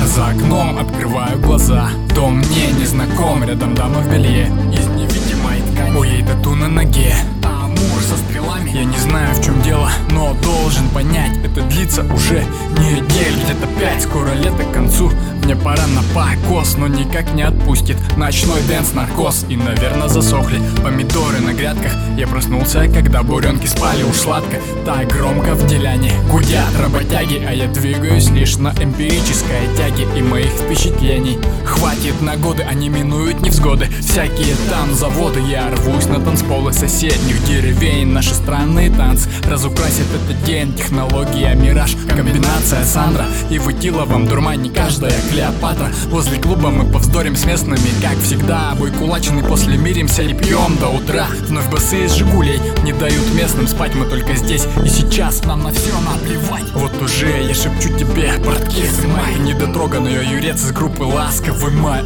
за окном, открываю глаза. Дом мне не знаком, рядом дама в белье из невидимой ткани, у ей тату на ноге, а муж со стрелами. Я не знаю, в чем дело, но должен понять, это длится уже недель, где-то 5. Скоро лето к концу, мне пора на покос, но никак не отпустит ночной дэнс, наркоз. И, наверное, засохли помидоры на грядках. Я проснулся, когда буренки спали уж сладко. Так громко в деляне гудят работяги, а я двигаюсь лишь на эмпирической тяге. И моих впечатлений хватит на годы, они минуют невзгоды. Всякие там заводы, я рвусь на танцполы соседних деревень. Наши странные танцы разукрасит этот день. Технология мираж, комбинация Сандра и Вытиловом дурмани каждая Клеопатра. Возле клуба мы повздорим с местными, как всегда. Бой кулачный, после миримся и пьем до утра. Вновь босые из Жигулей не дают местным спать. Мы только здесь и сейчас, нам на все наплевать. Вот уже я шепчу тебе, портки сымай. Недотроганный юрец из группы Ласковый май.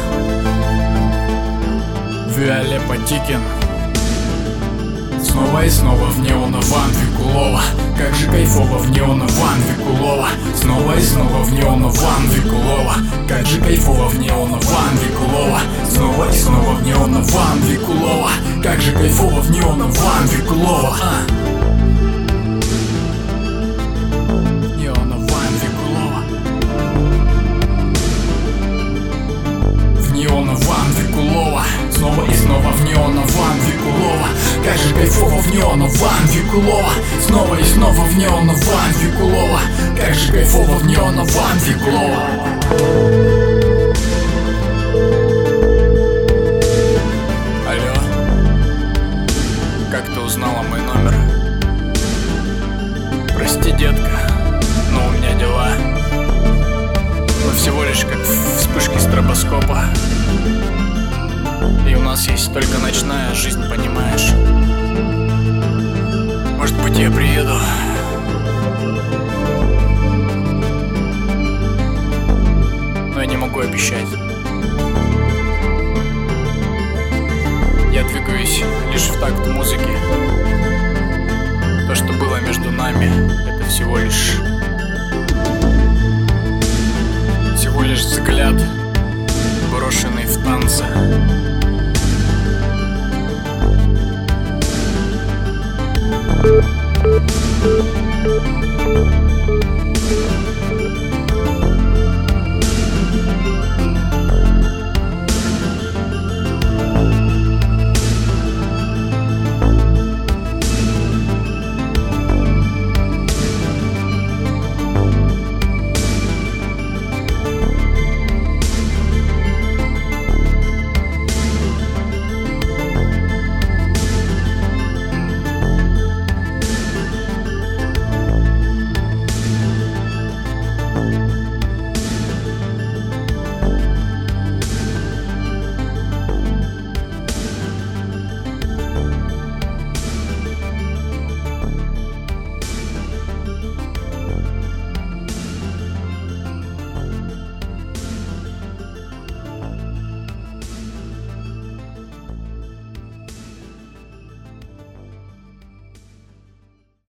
Виоле Потикин. Снова и снова в неоновом Викулова. Как же кайфово в неоновом Викулова. Снова и снова в неоновом Викулова. Как же кайфово в неоновом Викулова. Снова и снова в неоновом Викулова. Как же кайфово в неоновом Викулова. Неоновом Викулова. В неоновом Викулова. Снова и снова в неоновом Викулова. Как же кайфово в неоновом Викулова. Снова и снова в неоновом Викулова. Как же кайфово в неоновом Викулова. Алло, как ты узнала мой номер? Прости, детка, но у меня дела. Мы всего лишь как вспышки стробоскопа. И у нас есть только ночная жизнь, понимаешь? Может быть, я приеду. Но я не могу обещать. Я двигаюсь лишь в такт музыки.